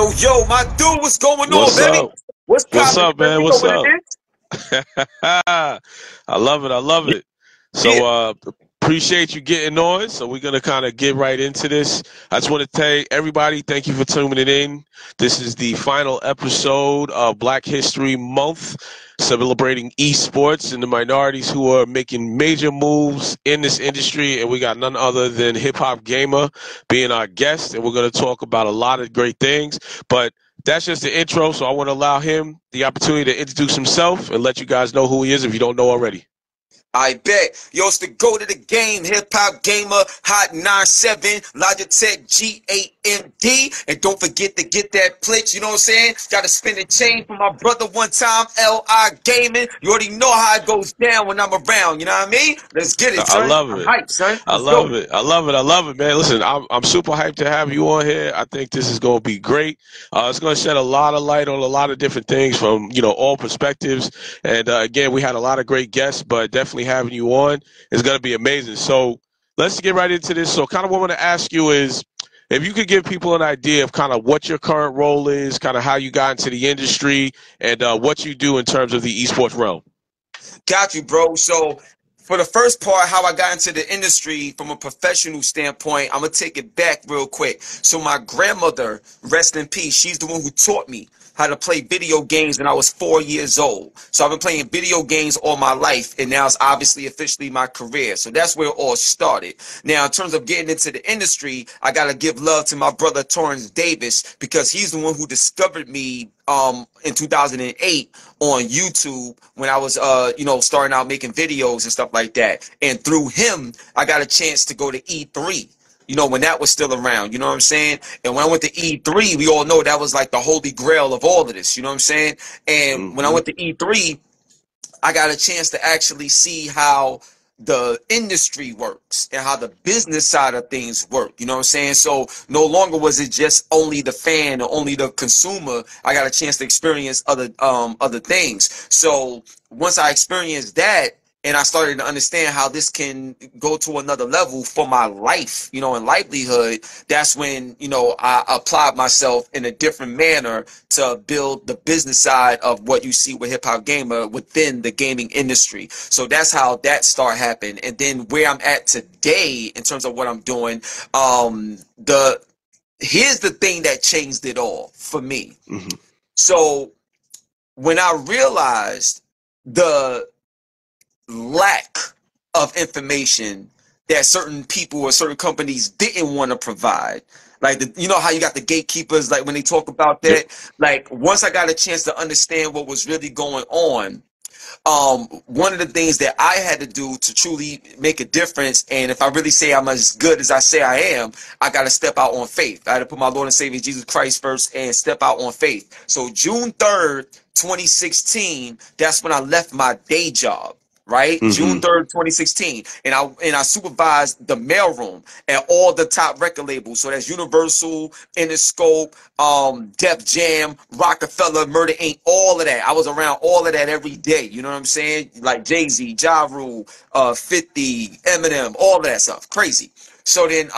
Yo, my dude, what's going on, What's baby? up? What's What's poppin', up, son? man? You know What's what it up? is? I love it. I love it. Yeah, So, appreciate you getting on. So, we're going to kind of get right into this. I just want to tell everybody, thank you for tuning in. This is the final episode of Black History Month, celebrating esports and the minorities who are making major moves in this industry. And we got none other than Hip Hop Gamer being our guest. And we're going to talk about a lot of great things. But that's just the intro, so I want to allow him the opportunity to introduce himself and let you guys know who he is if you don't know already. I bet. Yo, it's the go to the game, Hip Hop Gamer, Hot 97, Logitech G8MD. And don't forget to get that Plitch, you know what I'm saying? Gotta spin a chain for my brother one time, LI Gaming. You already know how it goes down when I'm around, you know what I mean? Let's get it, I son. love I'm it. hyped, son. I Let's love go. it. I love it. I love it, man. Listen, I'm super hyped to have you on here. I think this is going to be great. It's going to shed a lot of light on a lot of different things from, all perspectives. And again, we had a lot of great guests, but definitely having you on is going to be amazing. So let's get right into this. So kind of what I want to ask you is, if you could give people an idea of kind of what your current role is, kind of how you got into the industry, and what you do in terms of the esports realm. Got you, bro. So for the first part, how I got into the industry from a professional standpoint, I'm gonna take it back real quick. So my grandmother, rest in peace, she's the one who taught me how to play video games when I was 4 years old. So I've been playing video games all my life, and now it's obviously officially my career. So that's where it all started. Now, in terms of getting into the industry, I gotta give love to my brother Torrance Davis because he's the one who discovered me in 2008 on YouTube when I was starting out making videos and stuff like that. And through him, I got a chance to go to E3. When that was still around, you know what I'm saying? And when I went to E3, we all know that was like the holy grail of all of this, you know what I'm saying? And when I Mm-hmm. went to E3, I got a chance to actually see how the industry works and how the business side of things work. You know what I'm saying? So no longer was it just only the fan or only the consumer. I got a chance to experience other things. So once I experienced that, and I started to understand how this can go to another level for my life, and livelihood, that's when, I applied myself in a different manner to build the business side of what you see with Hip Hop Gamer within the gaming industry. So that's how that start happened. And then where I'm at today in terms of what I'm doing, here's the thing that changed it all for me. Mm-hmm. So when I realized the lack of information that certain people or certain companies didn't want to provide. Like, you know how you got the gatekeepers, like when they talk about Yep. that, like once I got a chance to understand what was really going on, one of the things that I had to do to truly make a difference, and if I really say I'm as good as I say I am, I got to step out on faith. I had to put my Lord and Savior Jesus Christ first and step out on faith. So June 3rd, 2016, that's when I left my day job. Right, June Mm-hmm. 3rd, 2016, and I supervised the mailroom at all the top record labels. So that's Universal, Interscope, Def Jam, Rockefeller, Murder Inc., all of that. I was around all of that every day. You know what I'm saying? Like Jay-Z, Ja Rule, 50, Eminem, all of that stuff. Crazy. So then,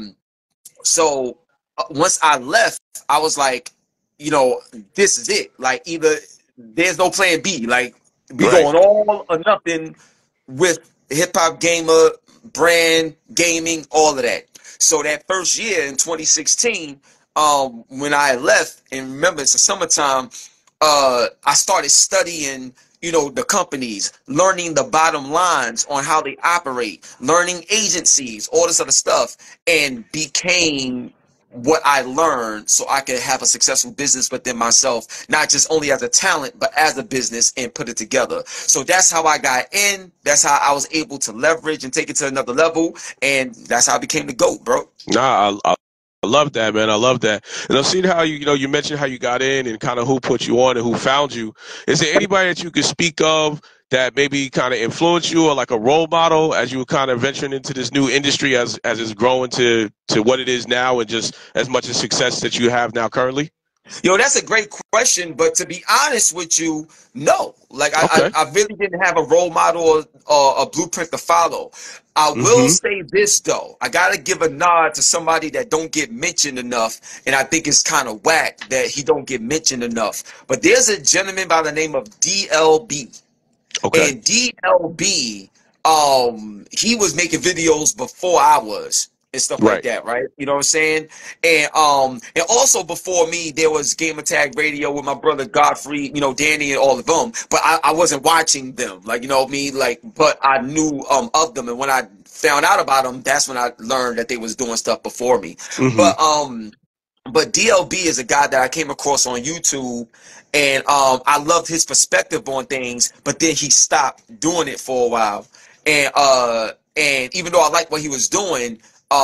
once I left, I was like, this is it. Like, either there's no plan B. Like, we Right. going all or nothing with Hip Hop Gamer, brand, gaming, all of that. So that first year in 2016, when I left, and remember it's the summertime, I started studying, the companies, learning the bottom lines on how they operate, learning agencies, all this other stuff, and became what I learned so I could have a successful business within myself, not just only as a talent, but as a business and put it together. So that's how I got in. That's how I was able to leverage and take it to another level. And that's how I became the GOAT, bro. Nah, I love that, man. I love that. And I've seen how you mentioned how you got in and kind of who put you on and who found you. Is there anybody that you could speak of that maybe kind of influenced you or like a role model as you were kind of venturing into this new industry as it's growing to what it is now and just as much as success that you have now currently? Yo, that's a great question, but to be honest with you, no. Like Okay. I really didn't have a role model or a blueprint to follow. I will Mm-hmm. say this though, I gotta give a nod to somebody that don't get mentioned enough, and I think it's kind of whack that he don't get mentioned enough. But there's a gentleman by the name of DLB. Okay. And DLB, he was making videos before I was and stuff like Right. that, right? You know what I'm saying? And also before me, there was Game Attack Radio with my brother Godfrey, you know, Danny and all of them. But I wasn't watching them, like, you know what I mean? Like, but I knew of them, and when I found out about them, that's when I learned that they was doing stuff before me. Mm-hmm. But but DLB is a guy that I came across on YouTube, and I loved his perspective on things, but then he stopped doing it for a while. And even though I liked what he was doing,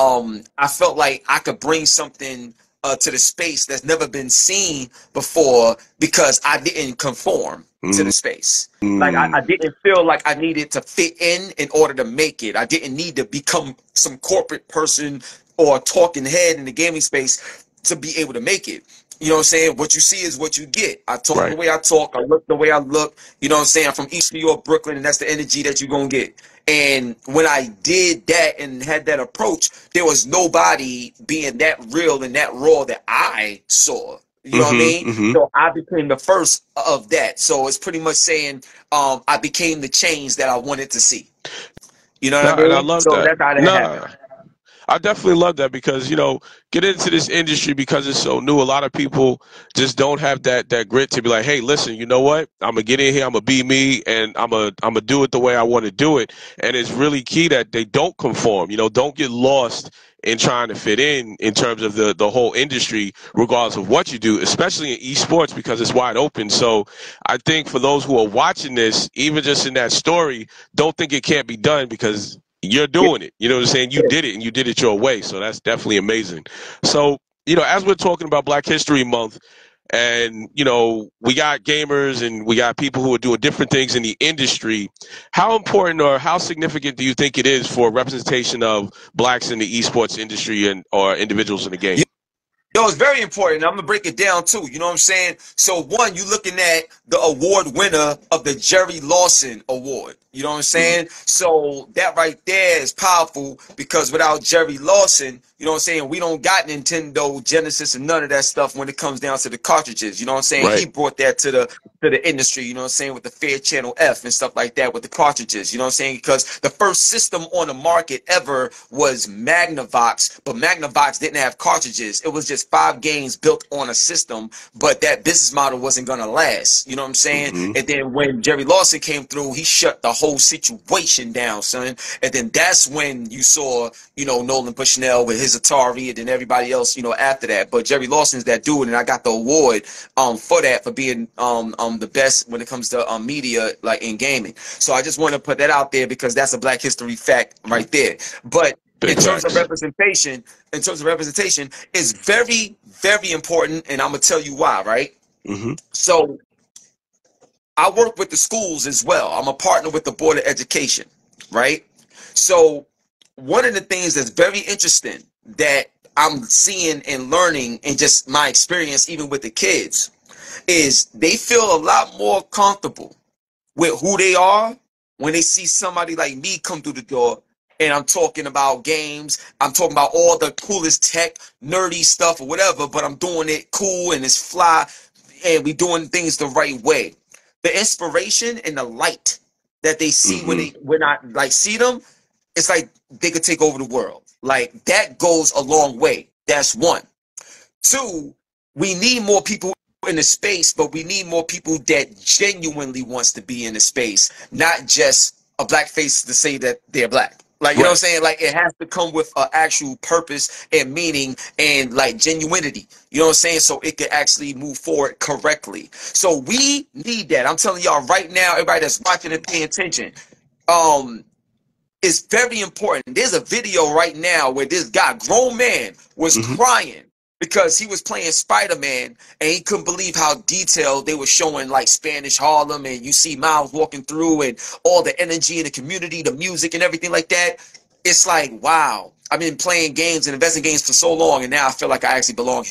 I felt like I could bring something to the space that's never been seen before because I didn't conform to the space. Like I Mm-hmm. didn't feel like I needed to fit in order to make it. I didn't need to become some corporate person or talking head in the gaming space to be able to make it. You know what I'm saying? What you see is what you get. I talk the Right. way I talk. I look the way I look. You know what I'm saying? I'm from East New York, Brooklyn, and that's the energy that you're going to get. And when I did that and had that approach, there was nobody being that real and that raw that I saw. You know what I Mm-hmm. mean? Mm-hmm. So I became the first of that. So it's pretty much saying I became the change that I wanted to see. You know what I Nah, and I mean? love So that. that's how that happened. Nah. I definitely love that because, get into this industry because it's so new. A lot of people just don't have that grit to be like, hey, listen, you know what? I'm gonna get in here, I'm gonna be me, and I'm gonna do it the way I want to do it. And it's really key that they don't conform. Don't get lost in trying to fit in terms of the whole industry, regardless of what you do, especially in esports because it's wide open. So I think for those who are watching this, even just in that story, don't think it can't be done because you're Yeah. doing it. You know what I'm saying? You did it and you did it your way. So that's definitely amazing. So, as we're talking about Black History Month and, we got gamers and we got people who are doing different things in the industry, how important or how significant do you think it is for representation of blacks in the esports industry and or individuals in the game? Yo, it's very important. I'm gonna break it down too. You know what I'm saying? So one, you looking at the award winner of the Jerry Lawson Award. You know what I'm Mm, saying? So that right there is powerful because without Jerry Lawson, you know what I'm saying, we don't got Nintendo, Genesis, and none of that stuff when it comes down to the cartridges. You know what I'm saying? He right. brought that to the industry, you know what I'm saying, with the Fair Channel F and stuff like that with the cartridges, you know what I'm saying? Because the first system on the market ever was Magnavox, but Magnavox didn't have cartridges. It was just 5 games built on a system, but that business model wasn't going to last, you know what I'm saying? Hmm. And then when Jerry Lawson came through, he shut the whole situation down, son. And then that's when you saw, Nolan Bushnell with his Atari and then everybody else, after that. But Jerry Lawson's that dude, and I got the award for that, for being the best when it comes to media, like in gaming. So I just want to put that out there because that's a Black History fact right there. But in Big terms of facts. representation, is very, very important, and I'm gonna tell you why, right? Hmm. So I work with the schools as well. I'm a partner with the Board of Education, right? So one of the things that's very interesting that I'm seeing and learning and just my experience even with the kids is they feel a lot more comfortable with who they are when they see somebody like me come through the door and I'm talking about games, I'm talking about all the coolest tech, nerdy stuff or whatever, but I'm doing it cool and it's fly and we doing things the right way. The inspiration and the light that they see Hmm. when I like see them, it's like they could take over the world. Like that goes a long way. That's one. Two, we need more people in the space, but we need more people that genuinely wants to be in the space, not just a black face to say that they're black. Like, you know what I'm Right. saying? Like, it has to come with an actual purpose and meaning and, like, genuinity. You know what I'm saying? So it can actually move forward correctly. So we need that. I'm telling y'all right now, everybody that's watching and paying attention, um, it's very important. There's a video right now where this guy, grown man, was Hmm. crying because he was playing Spider-Man and he couldn't believe how detailed they were showing like Spanish Harlem, and you see Miles walking through and all the energy in the community, the music and everything like that. It's like, wow, I've been playing games and investing games for so long and now I feel like I actually belong here.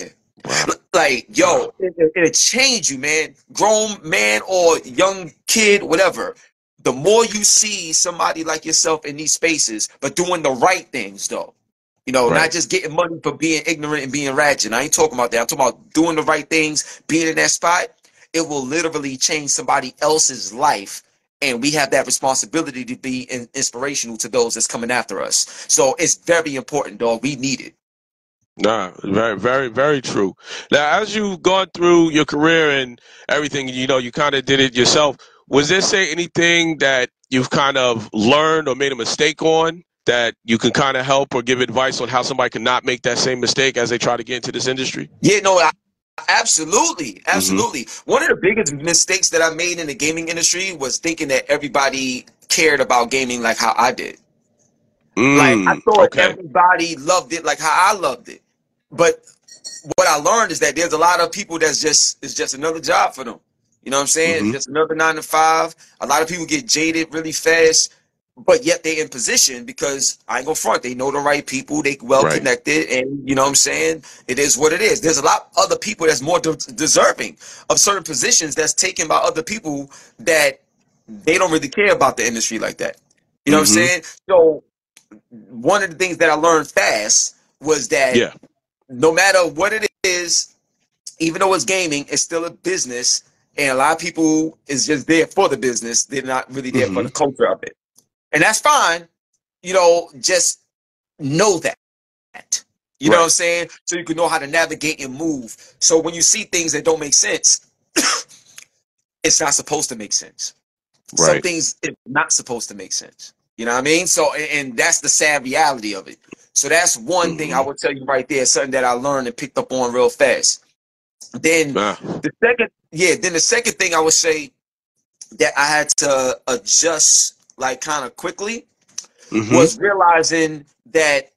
Wow. Like, Wow. yo, it'll change you, man. Grown man or young kid, whatever. The more you see somebody like yourself in these spaces, but doing the right things, though. You know, not Right. just getting money for being ignorant and being ratchet. I ain't talking about that. I'm talking about doing the right things, being in that spot. It will literally change somebody else's life. And we have that responsibility to be inspirational to those that's coming after us. So it's very important, dog. We need it. Nah, very, very, very true. Now, as you've gone through your career and everything, you kind of did it yourself. Was there, say, anything that you've kind of learned or made a mistake on that you can kind of help or give advice on how somebody can not make that same mistake as they try to get into this industry? Yeah, no, absolutely. Mm-hmm. Absolutely. One of the biggest mistakes that I made in the gaming industry was thinking that everybody cared about gaming like how I did. Like, I thought Okay. everybody loved it like how I loved it. But what I learned is that there's a lot of people that's just it's just another job for them. You know what I'm saying? It's Mm-hmm. just another 9 to 5. A lot of people get jaded really fast, but yet they're in position because I ain't gonna front. They know the right people, they well Right. connected, and you know what I'm saying? It is what it is. There's a lot of other people that's more deserving of certain positions that's taken by other people that they don't really care about the industry like that. You know what I'm Mm-hmm. saying? So one of the things that I learned fast was that Yeah. no matter what it is, even though it's gaming, it's still a business, and a lot of people is just there for the business. They're not really there for Mm-hmm. the culture of it, and that's fine. You know, just know that. You know what I'm Right. saying? So you can know how to navigate and move. So when you see things that don't make sense, it's not supposed to make sense. Some Right. things it's not supposed to make sense. You know what I mean? So and that's the sad reality of it. So that's one thing I Mm-hmm. would tell you right there, something that I learned and picked up on real fast. Then Ah. the second thing I would say that I had to adjust like kind of quickly Mm-hmm. was realizing that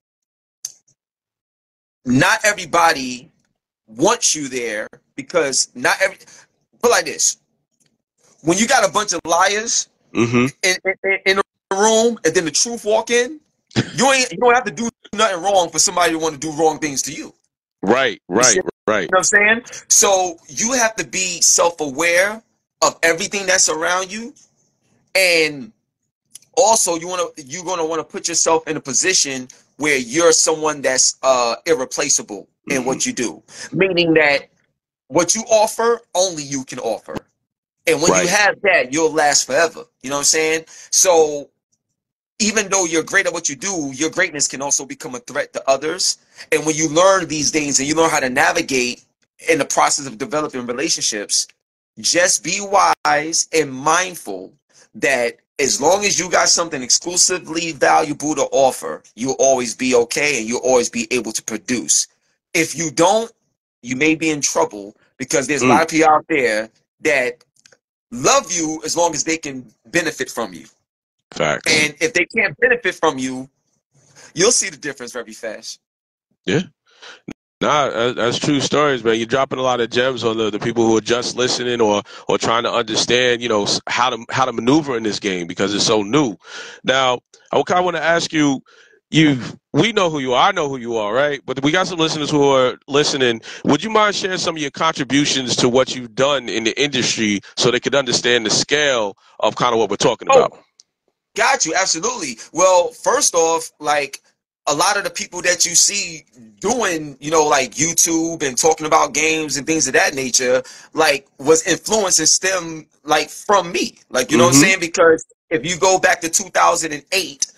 not everybody wants you there because not every put like this. When you got a bunch of liars Mm-hmm. in the room and then the truth walk in, you don't have to do nothing wrong for somebody to want to do wrong things to you. Right. You see, Right. Right. you know what I'm saying? So you have to be self-aware of everything that's around you, and also you're gonna want to put yourself in a position where you're someone that's irreplaceable in Mm-hmm. what you do, meaning that what you offer only you can offer, and when you Right. have that, you'll last forever. You know what I'm saying? So even though you're great at what you do, your greatness can also become a threat to others. And when you learn these things and you learn how to navigate in the process of developing relationships, just be wise and mindful that as long as you got something exclusively valuable to offer, you'll always be okay and you'll always be able to produce. If you don't, you may be in trouble because there's a lot Mm. of people out there that love you as long as they can benefit from you. Facts. And if they can't benefit from you, you'll see the difference very fast. Yeah. Nah, that's true stories, man. You're dropping a lot of gems on the people who are just listening or trying to understand, how to maneuver in this game because it's so new. Now, I kind of want to ask you, we know who you are, I know who you are, right? But we got some listeners who are listening. Would you mind sharing some of your contributions to what you've done in the industry so they could understand the scale of kind of what we're talking Oh, about? got you. Absolutely. Well, first off, like a lot of the people that you see doing, like YouTube and talking about games and things of that nature, like was influenced and stem like from me. Like, you know what I'm Mm-hmm. saying? Because if you go back to 2008,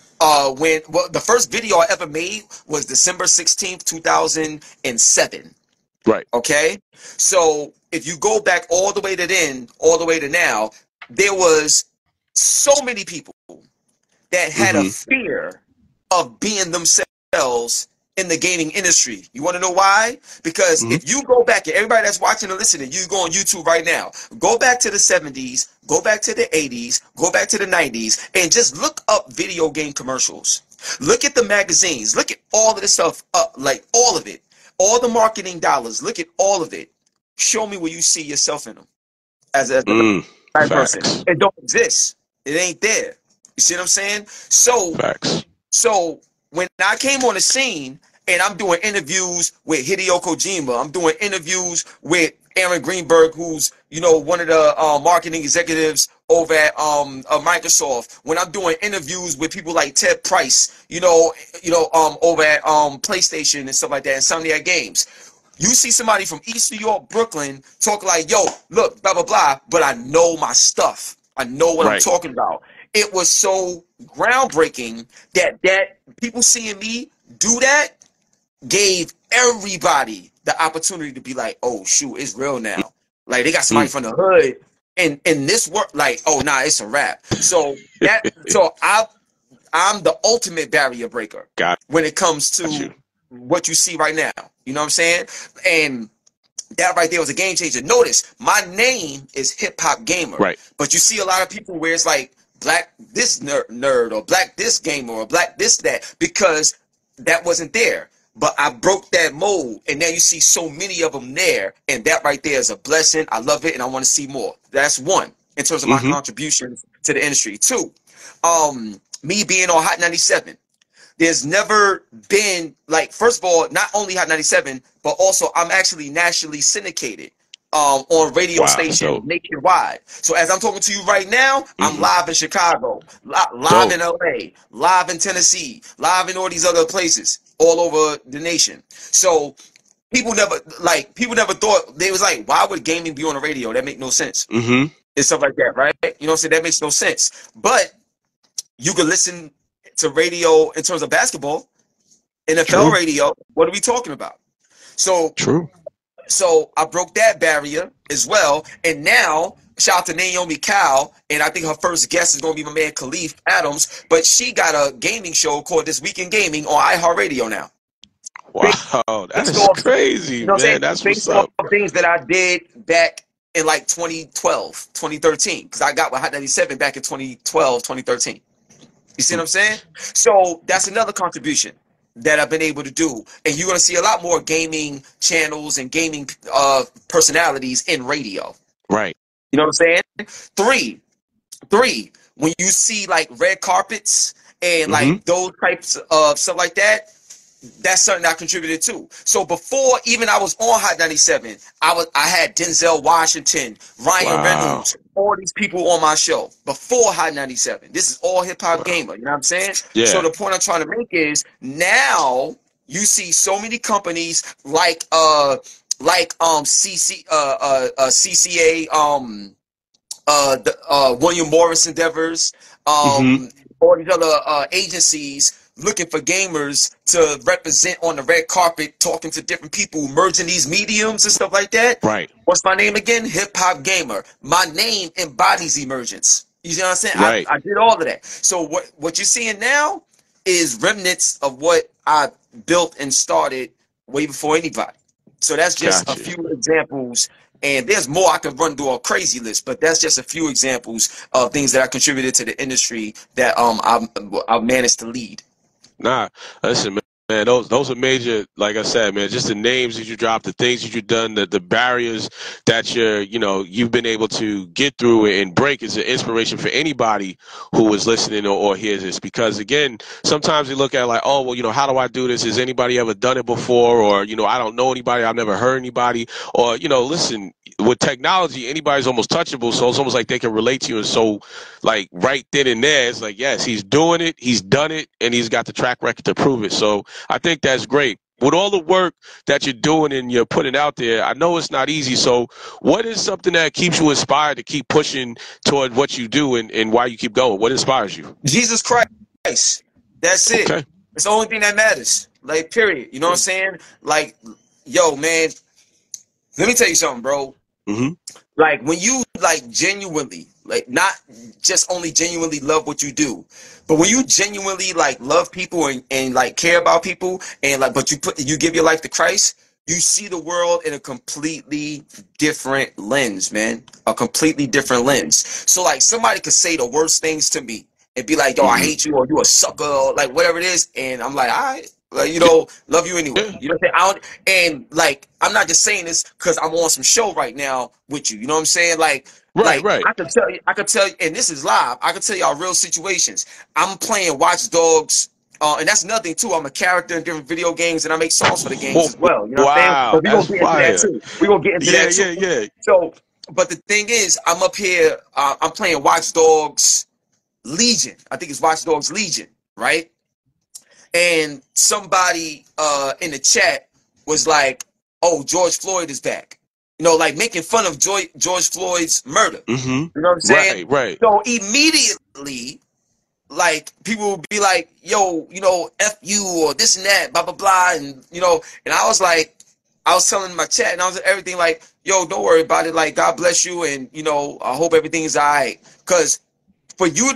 the first video I ever made was December 16th, 2007. Right. Okay, so if you go back all the way to then, all the way to now, there was so many people that had a Mm-hmm. fear of being themselves in the gaming industry. You want to know why? Because Mm-hmm. if you go back, and everybody that's watching and listening, you go on YouTube right now, go back to the 70s, go back to the 80s, go back to the 90s, and just look up video game commercials. Look at the magazines. Look at all of this stuff, like all of it. All the marketing dollars. Look at all of it. Show me where you see yourself in them as the Mm. right person. Facts. It don't exist. It ain't there. You see what I'm saying? So Facts. so when I came on the scene and I'm doing interviews with Hideo Kojima. I'm doing interviews with Aaron Greenberg, who's, you know, one of the marketing executives over at Microsoft. When I'm doing interviews with people like Ted Price, over at PlayStation and stuff like that, and Insomniac Games. You see somebody from East New York, Brooklyn, talk like, yo, look, blah, blah, blah, but I know my stuff. I know what I'm talking about. It was so groundbreaking that people seeing me do that gave everybody the opportunity to be like, oh, shoot, it's real now. Like, they got somebody from the hood in this work, like, oh, nah, it's a wrap. So I'm the ultimate barrier breaker when it comes to what you see right now. You know what I'm saying? And that right there was a game changer. Notice, my name is Hip Hop Gamer. Right. But you see a lot of people where it's like black this nerd or black this gamer or black this that, because that wasn't there. But I broke that mold, and now you see so many of them there, and that right there is a blessing. I love it, and I want to see more. That's one, in terms of my contributions to the industry. Two, me being on Hot 97. There's never been, like, first of all, not only Hot 97, but also I'm actually nationally syndicated on radio stations nationwide. So as I'm talking to you right now, I'm live in Chicago, live in LA, live in Tennessee, live in all these other places all over the nation. So people never thought, they was like, why would gaming be on the radio? That make no sense. And stuff like that, right? You know what I'm saying? That makes no sense. But you can listen to radio in terms of basketball, NFL radio. What are we talking about? So So I broke that barrier as well. And now, shout out to Naomi Cal, and I think her first guest is going to be my man Khalif Adams, but she got a gaming show called This Week in Gaming on iHeartRadio now. Wow, that's crazy, you know, man. That's what's up. Things that I did back in like 2012, 2013, because I got with Hot 97 back in 2012, 2013. You see what I'm saying? So that's another contribution that I've been able to do. And you're going to see a lot more gaming channels and gaming personalities in radio. Right. You know what I'm saying? Three, when you see like red carpets and like those types of stuff like that, that's something I contributed to. So before even I was on Hot 97, I had Denzel Washington, Ryan Reynolds, all these people on my show before Hot 97. This is all Hip Hop Gamer. You know what I'm saying? Yeah. So the point I'm trying to make is now you see so many companies like CCA, William Morris Endeavors, all these other agencies looking for gamers to represent on the red carpet, talking to different people, merging these mediums and stuff like that. Right. What's my name again? Hip Hop Gamer. My name embodies emergence. You see what I'm saying? Right. I did all of that. So what you're seeing now is remnants of what I built and started way before anybody. So that's just a few examples. And there's more. I could run through a crazy list, but that's just a few examples of things that I contributed to the industry that I've managed to lead. Nah, listen, man, those are major, like I said, man, just the names that you dropped, the things that you've done, the barriers that you've been able to get through and break is an inspiration for anybody who is listening or hears this. Because again, sometimes we look at like, oh, well, how do I do this? Has anybody ever done it before? Or, I don't know anybody. I've never heard anybody. Or, listen, with technology, anybody's almost touchable. So it's almost like they can relate to you. And so like right then and there, it's like, yes, he's doing it. He's done it. And he's got the track record to prove it. So I think that's great. With all the work that you're doing and you're putting out there, I know it's not easy. So what is something that keeps you inspired to keep pushing toward what you do and why you keep going? What inspires you? Jesus Christ. That's it. Okay. It's the only thing that matters. Like, period. You know what I'm saying? Like, yo, man, let me tell you something, bro. Like, when you, like, genuinely, like, not just only genuinely love what you do, but when you genuinely, like, love people and like, care about people and, like, but you give your life to Christ, you see the world in a completely different lens, man. A completely different lens. So, like, somebody could say the worst things to me and be like, yo, I hate you, or you a sucker, or, like, whatever it is, and I'm like, all right. Like, love you anyway. You know what I'm saying? And like, I'm not just saying this because I'm on some show right now with you. You know what I'm saying? Like, right. I could tell you, and this is live. I could tell y'all real situations. I'm playing Watch Dogs And that's nothing too. I'm a character in different video games, and I make songs for the games as well. You know what I'm saying? Wow, But we that's gonna get into that fire. too. We gonna get into Yeah, that too. yeah, yeah. So, but the thing is, I'm up here. I'm playing Watch Dogs Legion. I think it's Watch Dogs Legion, right? And somebody in the chat was like, "Oh, George Floyd is back." You know, like making fun of George Floyd's murder. Mm-hmm. You know what I'm saying? Right, right. So immediately, like people will be like, "Yo, you know, F you or this and that, blah blah blah," and you know, and I was like, I was telling my chat, and I was everything like, "Yo, don't worry about it. Like, God bless you, and you know, I hope everything is alright." Because for you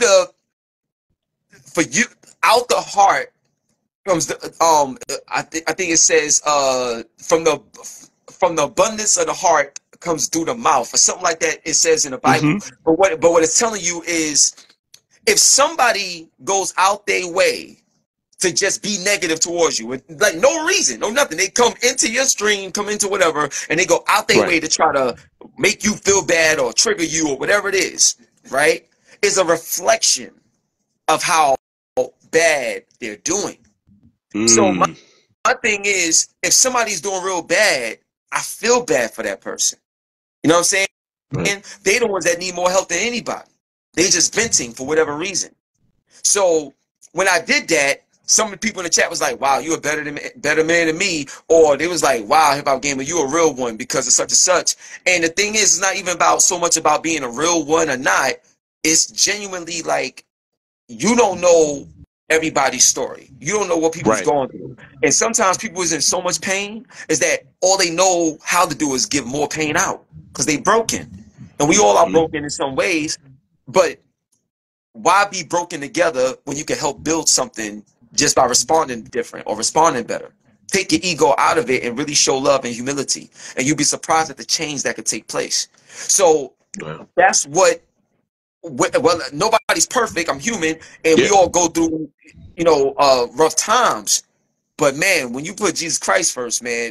out the heart comes the I think it says from the abundance of the heart comes through the mouth or something like that. It says in the Bible. Mm-hmm. But what it's telling you is, if somebody goes out their way to just be negative towards you, with like no reason, no nothing, they come into your stream, come into whatever, and they go out their way to try to make you feel bad or trigger you or whatever it is, right? Is a reflection of how bad they're doing. So my thing is, if somebody's doing real bad, I feel bad for that person. You know what I'm saying? Right. They the ones that need more help than anybody. They just venting for whatever reason. So when I did that, some of the people in the chat was like, "Wow, you're a better man than me," or they was like, "Wow, Hip Hop Gamer, you a real one because of such and such." And the thing is, it's not even about so much about being a real one or not. It's genuinely like, you don't know everybody's story. You don't know what people's going through. And sometimes people is in so much pain is that all they know how to do is give more pain out because they broken. And we all are broken in some ways, but why be broken together when you can help build something just by responding different or responding better? Take your ego out of it and really show love and humility. And you'll be surprised at the change that could take place. So that's what, well, nobody's perfect. I'm human, and we all go through, you know, rough times. But man, when you put Jesus Christ first, man,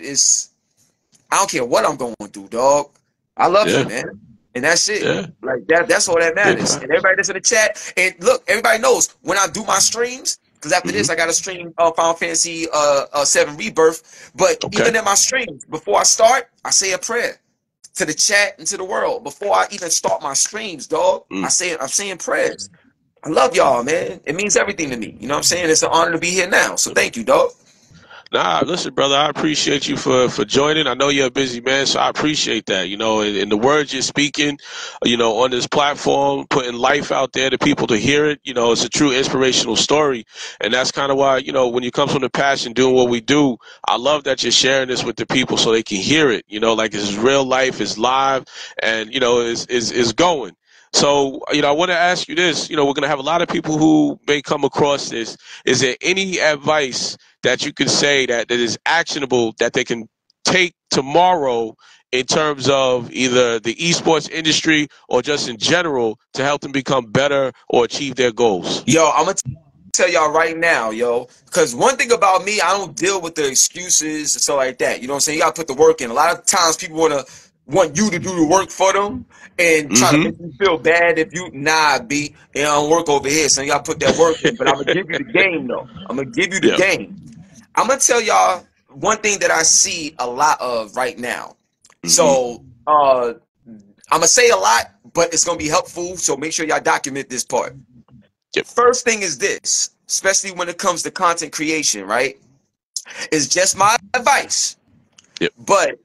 I don't care what I'm going through, dog. I love you, man, and that's it. Like that's all that matters. And everybody that's in the chat, and look, everybody knows when I do my streams, because after this I got to stream Final Fantasy 7 Rebirth. But even in my streams, before I start, I say a prayer to the chat and to the world. Before I even start my streams, dog, I'm saying prayers. I love y'all, man. It means everything to me. You know what I'm saying? It's an honor to be here now. So thank you, dog. Nah, listen, brother, I appreciate you for joining. I know you're a busy man, so I appreciate that. You know, and the words you're speaking, you know, on this platform, putting life out there to people to hear it, you know, it's a true inspirational story. And that's kind of why, you know, when you come from the passion doing what we do, I love that you're sharing this with the people so they can hear it. You know, like it's real life, it's live, and, you know, is going. So, you know, I want to ask you this. You know, we're going to have a lot of people who may come across this. Is there any advice that you can say that is actionable that they can take tomorrow in terms of either the esports industry or just in general to help them become better or achieve their goals? Yo, I'm going to tell y'all right now, yo, because one thing about me, I don't deal with the excuses and stuff like that. You know what I'm saying? You got to put the work in. A lot of times people want you to do the work for them and try to make you feel bad if you B, it don't work over here, so you gotta put that work in. But I'm gonna give you the game though. I'm gonna give you the game. I'm gonna tell y'all one thing that I see a lot of right now. So I'm gonna say a lot, but it's gonna be helpful, so make sure y'all document this part. First thing is this, especially when it comes to content creation, right? It's just my advice. But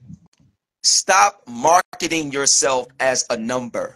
stop marketing yourself as a number.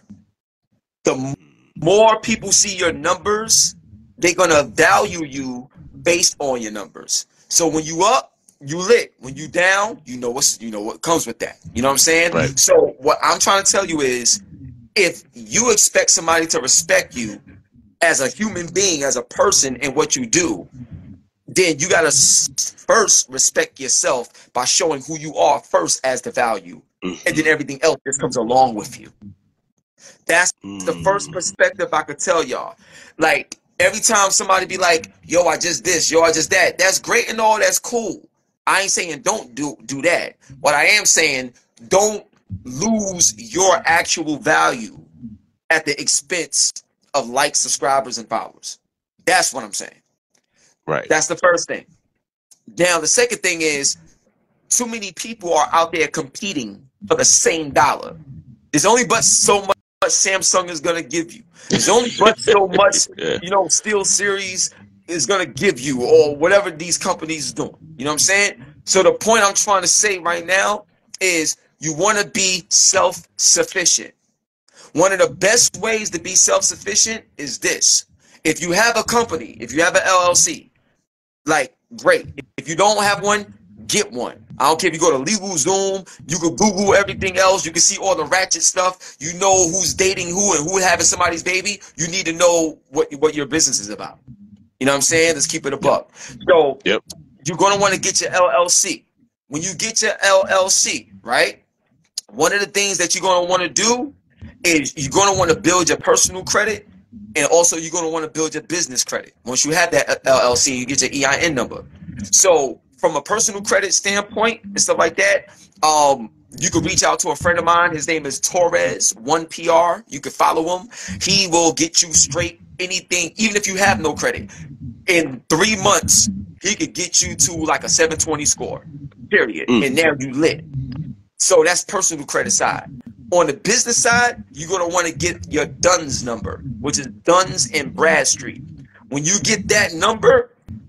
The more people see your numbers, they're gonna value you based on your numbers. So when you up, you lit. When you down, you know what comes with that. You know what I'm saying? Right. So what I'm trying to tell you is, if you expect somebody to respect you as a human being, as a person, and what you do, then you gotta first respect yourself by showing who you are first as the value, and then everything else just comes along with you. That's the first perspective I could tell y'all. Like every time somebody be like, "Yo, I just this, yo, I just that," that's great and all, that's cool. I ain't saying don't do that. What I am saying, don't lose your actual value at the expense of likes, subscribers, and followers. That's what I'm saying. Right. That's the first thing. Now, the second thing is too many people are out there competing for the same dollar. There's only but so much Samsung is going to give you. There's only but so much, Yeah. Steel Series is going to give you, or whatever these companies are doing. You know what I'm saying? So the point I'm trying to say right now is you want to be self-sufficient. One of the best ways to be self-sufficient is this. If you have a company, if you have an LLC, like, great. If you don't have one, get one. I don't care if you go to LegalZoom, you can Google everything else, you can see all the ratchet stuff, you know who's dating who and who having somebody's baby. You need to know what your business is about. You know what I'm saying? Let's keep it a buck. So you're going to want to get your LLC. When you get your LLC, right, one of the things that you're going to want to do is you're going to want to build your personal credit, and also you're going to want to build your business credit. Once you have that LLC, you get your EIN number. So from a personal credit standpoint and stuff like that, you can reach out to a friend of mine. His name is Torres1PR. You can follow him. He will get you straight anything, even if you have no credit. In 3 months, he could get you to like a 720 score, period. And now you lit. So that's personal credit side. On the business side, you're going to want to get your DUNS number, which is Duns and Bradstreet. When you get that number,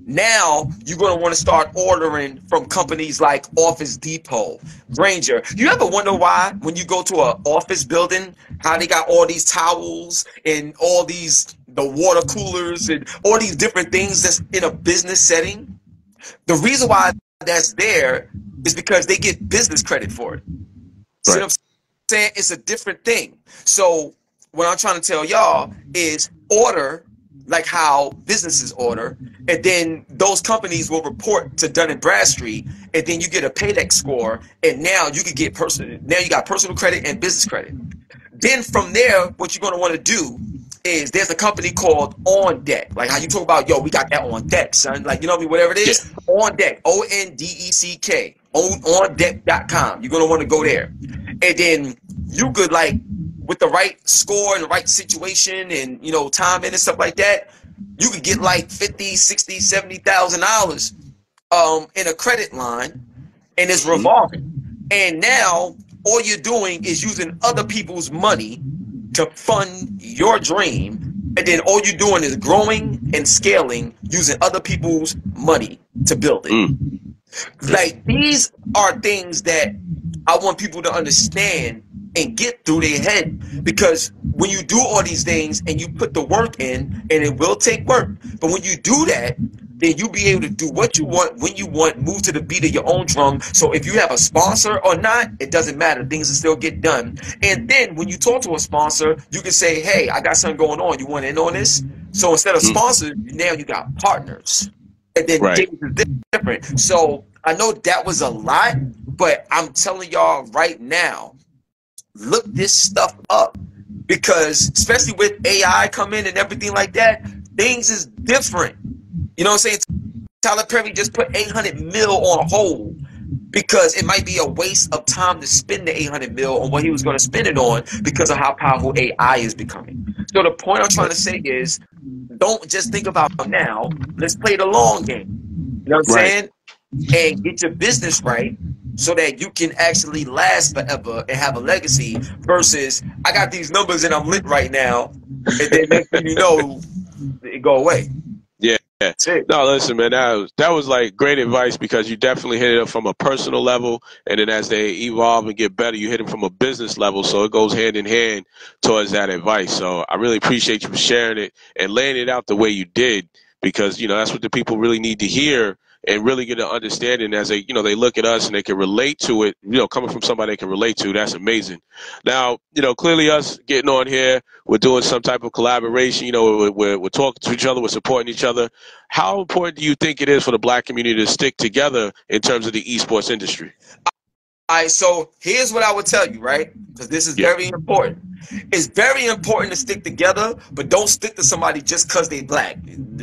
now you're going to want to start ordering from companies like Office Depot, Grainger. You ever wonder why when you go to an office building, how they got all these towels and all these, the water coolers and all these different things that's in a business setting? The reason why that's there is because they get business credit for it. See what I'm saying? It's a different thing. So what I'm trying to tell y'all is order like how businesses order, and then those companies will report to Dun & Bradstreet, and then you get a Paydex score, and now you can get now you got personal credit and business credit. Then from there, what you're going to want to do is there's a company called On Deck. Like how you talk about, yo, we got that on deck, son. Like, you know what I mean? Whatever it is, On Deck, ONDECK, ondeck.com. You're going to want to go there. And then you could, like, with the right score and the right situation and, time in and stuff like that, you could get like $50,000, $60,000, $70,000 in a credit line, and it's revolving. And now all you're doing is using other people's money to fund your dream, and then all you're doing is growing and scaling using other people's money to build it. Like, these are things that I want people to understand and get through their head, because when you do all these things and you put the work in, and it will take work, but when you do that, then you'll be able to do what you want, when you want, move to the beat of your own drum. So if you have a sponsor or not, it doesn't matter. Things will still get done. And then when you talk to a sponsor, you can say, hey, I got something going on. You want in on this? So instead of sponsors, now you got partners. And then things are different. So I know that was a lot, but I'm telling y'all right now, look this stuff up, because especially with AI coming and everything like that, things is different. You know what I'm saying? Tyler Perry just put $800 million on hold because it might be a waste of time to spend the $800 million on what he was going to spend it on because of how powerful AI is becoming. So the point I'm trying to say is, don't just think about now. Let's play the long game. You know what I'm saying? And get your business right, so that you can actually last forever and have a legacy, versus I got these numbers and I'm lit right now, and then next thing you know, it go away. Yeah. No, listen, man, that was like great advice, because you definitely hit it from a personal level, and then as they evolve and get better, you hit them from a business level, so it goes hand in hand towards that advice. So I really appreciate you for sharing it and laying it out the way you did, because that's what the people really need to hear and really get an understanding as they look at us and they can relate to it, coming from somebody they can relate to. That's amazing. Now, clearly us getting on here, we're doing some type of collaboration, we're talking to each other, we're supporting each other. How important do you think it is for the Black community to stick together in terms of the esports industry? All right, so here's what I would tell you, right? Because this is very important. It's very important to stick together, but don't stick to somebody just because they Black.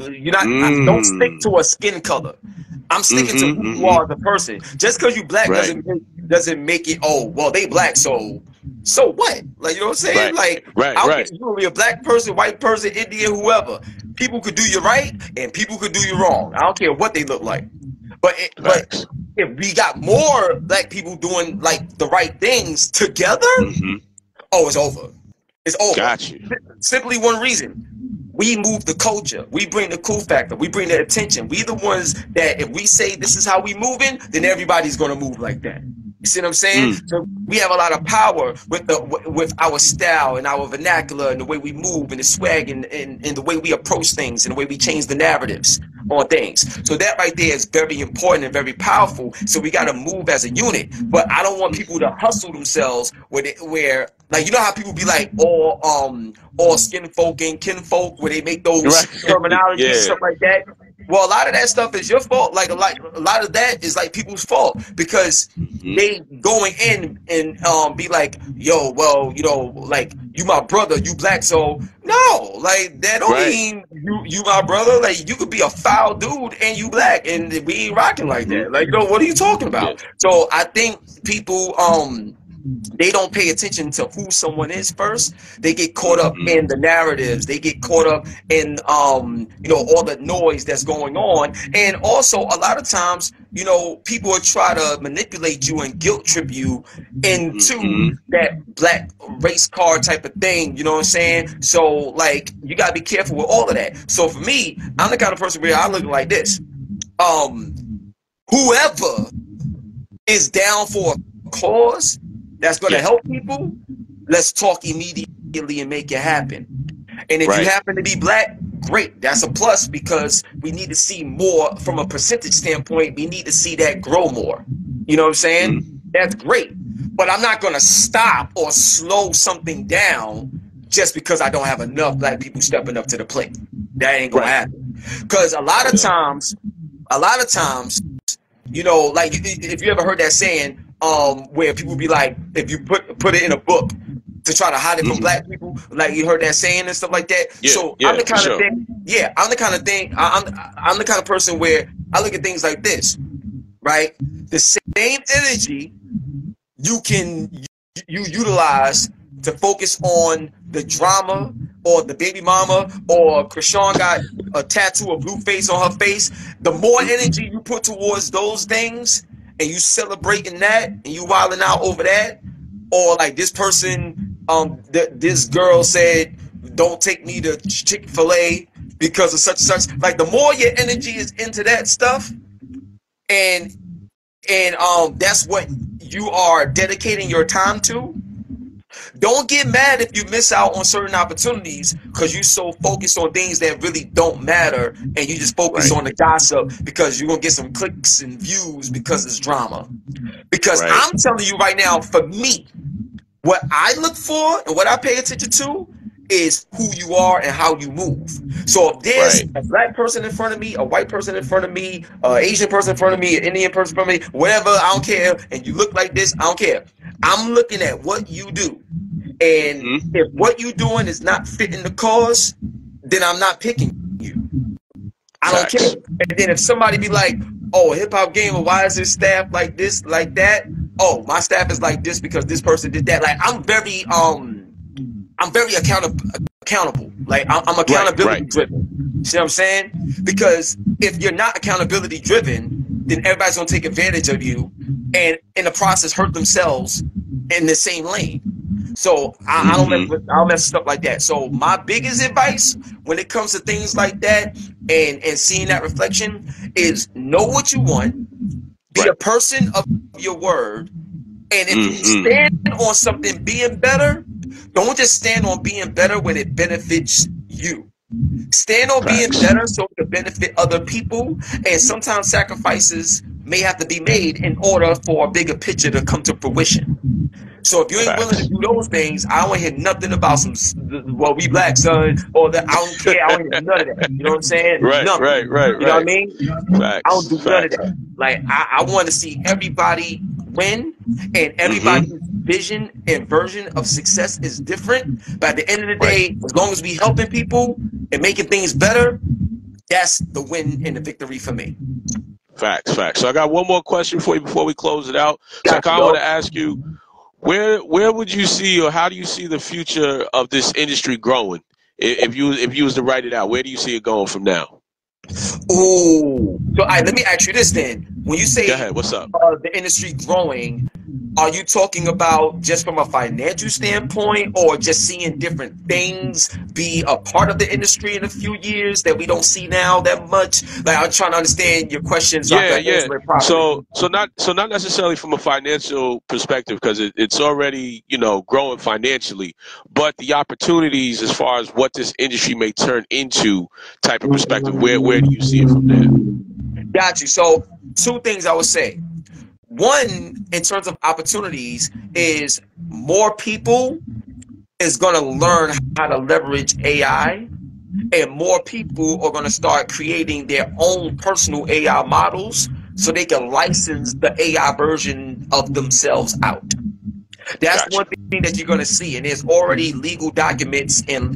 Don't stick to a skin color. I'm sticking to who you are as a person. Just because you Black doesn't make it, oh, well, they Black, so what? Like, you know what I'm saying? I don't care if you're a Black person, white person, Indian, whoever. people could do you right and people could do you wrong. I don't care what they look like. But Facts. if we got more black people doing like the right things together, oh, it's over. It's over. Got you. Simply one reason. We move the culture. We bring the cool factor. We bring the attention. We the ones that if we say this is how we moving, then everybody's gonna move like that. You see what I'm saying? So we have a lot of power with our style and our vernacular and the way we move and the swag and the way we approach things and the way we change the narratives on things. So that right there is very important and very powerful. So we got to move as a unit. But I don't want people to hustle themselves where like, you know how people be like all skin folk and kinfolk, where they make those terminologies and stuff like that. Well, a lot of that stuff is your fault. Like a lot of that is like people's fault because they going in and be like, yo, well, you know, like you my brother, you black, so no, like that don't mean you my brother. Like you could be a foul dude and you black, and we ain't rocking like that. Like, yo, what are you talking about? So I think people they don't pay attention to who someone is first. They get caught up in the narratives. They get caught up in you know, all the noise that's going on. And also a lot of times, you know, people will try to manipulate you and guilt trip you into that black race card type of thing. You know what I'm saying? So like you gotta be careful with all of that. So for me, I'm the kind of person where I look like this. Whoever is down for a cause that's going to help people, let's talk immediately and make it happen. And if you happen to be black, great. That's a plus because we need to see more from a percentage standpoint. We need to see that grow more. You know what I'm saying? That's great. But I'm not going to stop or slow something down just because I don't have enough black people stepping up to the plate. That ain't going to happen. Because a lot of times, you know, like if you ever heard that saying, where people be like, if you put it in a book to try to hide it from black people, like you heard that saying and stuff like that. I'm the kind of thing. Yeah, I'm the kind of thing. I'm the kind of person where I look at things like this, right? The same energy you can utilize to focus on the drama or the baby mama or Krishan got a tattoo of blue face on her face. The more energy you put towards those things, and you celebrating that and you wilding out over that, or like this person, this girl said, don't take me to Chick-fil-A because of such and such. Like the more your energy is into that stuff, and that's what you are dedicating your time to. Don't get mad if you miss out on certain opportunities because you're so focused on things that really don't matter and you just focus on the gossip because you're going to get some clicks and views because it's drama. Because I'm telling you right now, for me, what I look for and what I pay attention to is who you are and how you move. So if there's a black person in front of me, a white person in front of me, an Asian person in front of me, an Indian person in front of me, whatever, I don't care, and you look like this, I don't care. I'm looking at what you do. And if what you're doing is not fitting the cause, then I'm not picking you. I don't care. And then if somebody be like, oh, Hip Hop Gamer, why is his staff like this, like that? Oh, my staff is like this because this person did that. Like I'm very accountable. Like I'm accountability driven. See what I'm saying? Because if you're not accountability driven, then everybody's gonna take advantage of you and in the process hurt themselves in the same lane. So I don't mess with stuff like that. So my biggest advice when it comes to things like that and seeing that reflection is know what you want, be a person of your word, and if you stand on something being better, don't just stand on being better when it benefits you. Stand on being better so it can benefit other people, and sometimes sacrifices may have to be made in order for a bigger picture to come to fruition. So if you ain't willing to do those things, I don't hear nothing about some, well, we black, son, or that. I don't care. I don't hear none of that. You know what I'm saying? Right. You know what I mean? I don't do none of that. Like, I want to see everybody win, and everybody's vision and version of success is different. But at the end of the day, as long as we helping people and making things better, that's the win and the victory for me. Facts. So I got one more question for you before we close it out. So I kind of want to ask you, where would you see, or how do you see the future of this industry growing If you was to write it out, where do you see it going from now? Ooh. So, let me ask you this then. When you say Go ahead. What's up? the industry growing, are you talking about just from a financial standpoint, or just seeing different things be a part of the industry in a few years that we don't see now that much? Like, I'm trying to understand your question so I can answer it properly. So not necessarily from a financial perspective, because it's already, growing financially, but the opportunities as far as what this industry may turn into type of perspective. Where do you see it from there? Got you. So, two things I would say. One, in terms of opportunities, is more people is going to learn how to leverage AI, and more people are going to start creating their own personal AI models so they can license the AI version of themselves out. That's Gotcha. one thing that you're going to see, and there's already legal documents in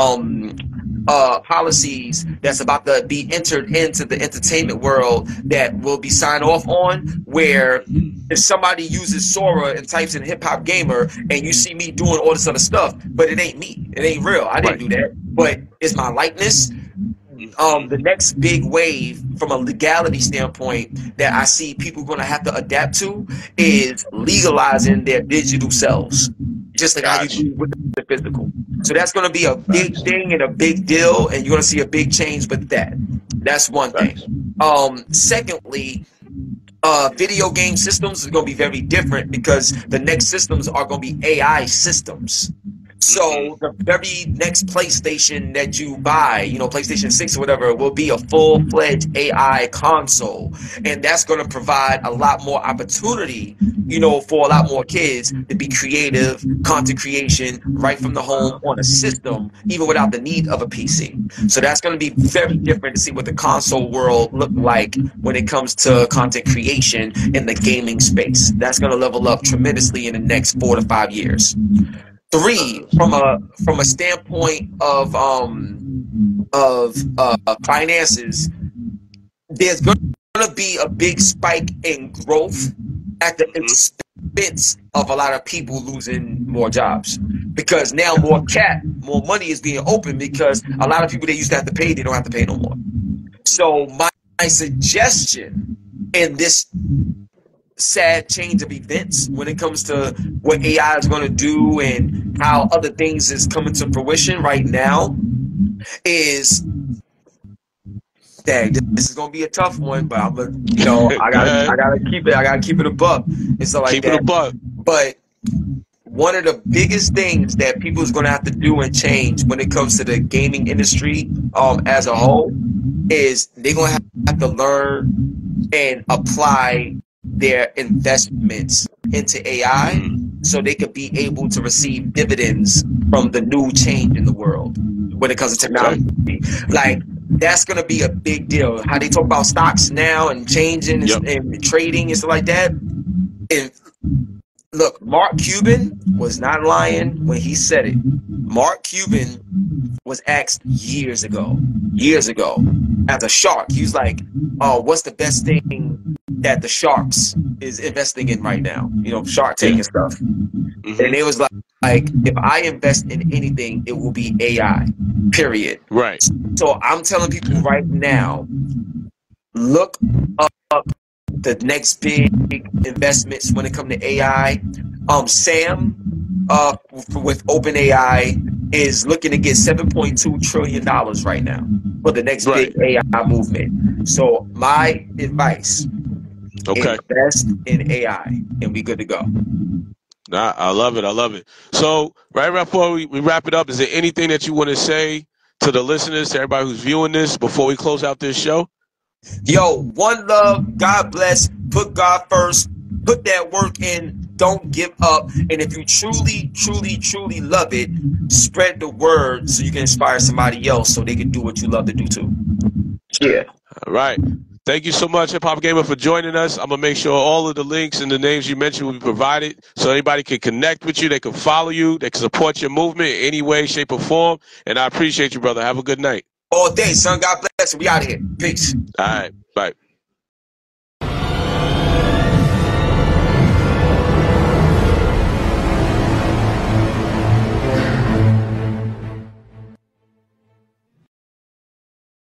policies that's about to be entered into the entertainment world that will be signed off on, where if somebody uses Sora and types in hip hop gamer and you see me doing all this other stuff, but it ain't me, it ain't real, I didn't do that, but it's my likeness. The next big wave from a legality standpoint that I see people going to have to adapt to is legalizing their digital selves, just like how you do with the physical. So that's going to be a big thing and a big deal, and you're going to see a big change with that. That's one thing. Secondly, video game systems is going to be very different, because the next systems are going to be AI systems. So the very next PlayStation that you buy, PlayStation 6 or whatever, will be a full-fledged AI console. And that's going to provide a lot more opportunity, for a lot more kids to be creative, content creation, right from the home on a system, even without the need of a PC. So that's going to be very different to see what the console world look like when it comes to content creation in the gaming space. That's going to level up tremendously in the next 4 to 5 years. 3, from a standpoint of finances, there's going to be a big spike in growth at the expense of a lot of people losing more jobs, because now more money is being opened, because a lot of people they used to have to pay, they don't have to pay no more. So my suggestion in this sad change of events when it comes to what AI is going to do and how other things is coming to fruition right now is, dang, this is going to be a tough one, but I'm gonna, I gotta keep it a buck and stuff like that. But one of the biggest things that people is going to have to do and change when it comes to the gaming industry as a whole is they're going to have to learn and apply their investments into AI so they could be able to receive dividends from the new change in the world when it comes to technology. Like, that's going to be a big deal. How they talk about stocks now and changing and trading and stuff like that. And look, Mark Cuban was not lying when he said it. Mark Cuban was asked years ago, as a shark. He was like, "Oh, what's the best thing that the sharks is investing in right now? Shark Tank and stuff." And it was like, if I invest in anything, it will be AI, period. Right. So I'm telling people right now, look up the next big investments when it comes to AI. Sam with OpenAI is looking to get $7.2 trillion right now for the next big AI movement. So my advice, invest in AI and be good to go. Nah, I love it. So right before we wrap it up, is there anything that you want to say to the listeners, to everybody who's viewing this, before we close out this show? Yo, one love, God bless, put God first, put that work in, don't give up, and if you truly love it, spread the word so you can inspire somebody else so they can do what you love to do too. Yeah. All right. Thank you so much, Hip Hop Gamer, for joining us. I'm going to make sure all of the links and the names you mentioned will be provided so anybody can connect with you, they can follow you, they can support your movement in any way, shape, or form. And I appreciate you, brother. Have a good night. All day, son. God bless. We out of here. Peace. All right. Bye.